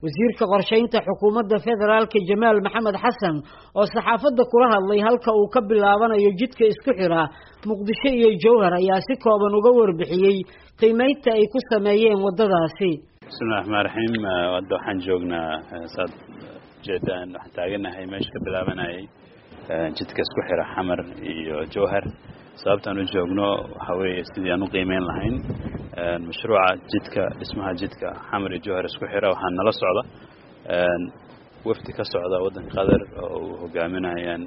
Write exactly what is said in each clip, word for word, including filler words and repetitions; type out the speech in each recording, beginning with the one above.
wasiirka qorsheynta xukuumadda federaalka Jamaal Maxamed Xasan oo saxaafadda kula hadlay halka uu ka bilaabanayo jidka isku xira Muqdisho iyo Jowhar ayaa si kooban uga warbixiyay qiimeynta ay ku sameeyeen wadadaasi. Bismillahir Rahmanir Rahiim waddo waxaan joognaa sad jeedaan waxaan taaganahay meesha ka bilaabanayay jidka isku xira Xamar iyo Jowhar sababtaan u joogno waxa weeye sidii aan u qiimeyn lahayn mashruuca jidka dhismaha jidka Xamar iyo Jowhar isku xira waxaan nala socda wafdi ka socda wadanka Qatar oo hogaaminayaan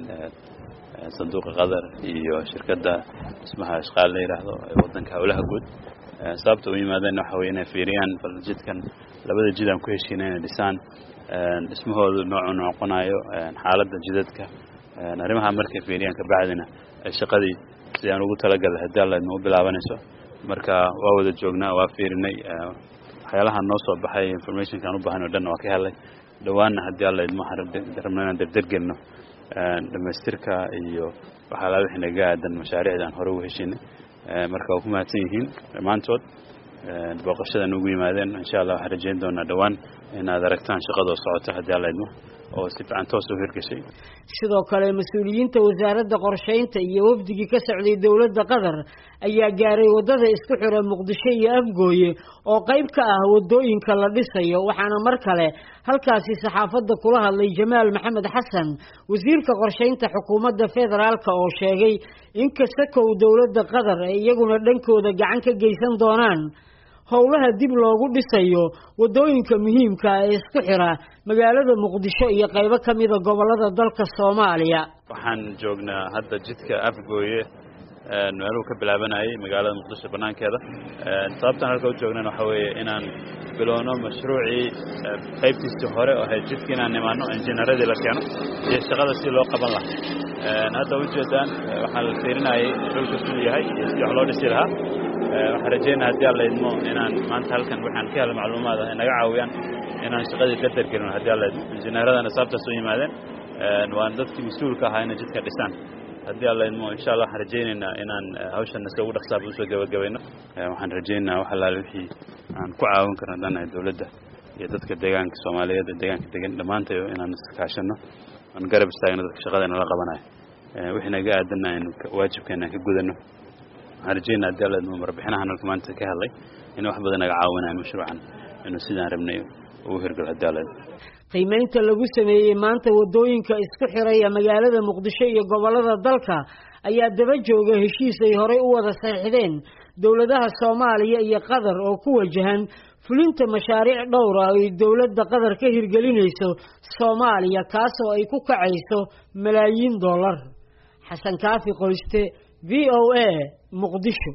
sanduuqa Qatar iyo shirkadda dhismaha shaqaale la yiraahdo wadanka hawlaha guud sababta u yimaadeen waxa weeye inay fiiriyaan bal jidkan labada jid aan ku heshiinayna dhisaan dhismahoodu nooc noqonayo xaaladda jidadka arrimaha markay fiiriyaan ka bacdina shaqadii si aan ugu talagalay hadii la inoo bilaabanayso marka waa wada joognaa waa fiirinay waxyaalaha noo soo baxay information kan u baahan oo dhan waa ka helay dhawaana hadii la idmo rabnaa dardargelno dhamaystirka iyo waxa la wixii naga aadan mashaariicdan hore u heshiinay marka waa ku mahadsan yihiin dhamaantood booqashadan ugu yimaadeen insha Allah waxaan rajayn doonaa dhawaan inaad aragtaan shaqada socota hadii la idmo oo si fiican toos u hirgashay. sidoo kale mas'uuliyiinta wasaaradda qorsheynta iyo wafdigii ka socday dawladda Qatar ayaa gaaray wadada isku xira Muqdisho iyo Afgooye oo qayb ka ah wadooyinka la dhisayo waxaana mar kale halkaasi saxaafadda kula hadlay Jamaal Maxamed Xasan wasiirka qorsheynta xukuumadda federaalka oo sheegay in kasta kow dawladda Qatar ay iyaguna dhankooda gacan ka geysan doonaan howlaha dib loogu dhisayo wadooyinka muhiimka ah ee isku xira magaalada Muqdisho iyo qaybo kamid ah gobolada dalka Soomaaliya. waxaan joognaa hadda jidka Afgooye meeluu ka bilaabanayay magaalada Muqdisho banaankeeda sababtan halka u joognaa waxa weeye inaan bilowno mashruuci qaybtiisa hore oo ay jidka inaan nimaano injineeradii la keeno iyo shaqada si loo qaban lahaa hadda u jeedaan waxaan la fiirinayay dhulka siduu yahay iyo si wax loo dhisi lahaa waxaan rajaynayaa hadii alla idmo inaan maanta halkan waxaan ka helay macluumaad ah inaga caawiyaan inaan shaqadii ka dargelno hadii alla idmo injineeradana sababtaas u yimaadeen waan dadkii mas'uulka ahaa inay jidka dhisaan hadii alla idmo insha Allah waxaan rajaynaynaa inaan hawshan si ugu dhaqsaab u soo gabagabayno waxaan rajaynayaa wax alla wixii aan ku caawin karno dhanka dawladda iyo dadka deegaanka Soomaaliyeed ee deegaanka degan dhamaantayo inaan iska kaashano aan garab istaagno dadka shaqadeena la qabanayo wixii naga aadanaa in waajibkeena ka gudano arjayna dalad marbixinaha halka maanta ka hadlay in wax badan naga caawinayaan mashruucan inuu sidaan rabnay uu hirgal hadalad qiimeynta lagu sameeyay maanta wadooyinka isku xiraya magaalada Muqdisho iyo gobolada dalka ayaa daba jooga heshiis ay hore u wada saxiixdeen dawladaha Soomaaliya iyo Qatar oo ku wajahan fulinta mashaariic dhowr ah oo dawladda Qatar ka hirgelinayso Soomaaliya kaas oo ay ku kacayso malaayiin dollar. Xasan Kaafi Qoyste V O A Muqdisho.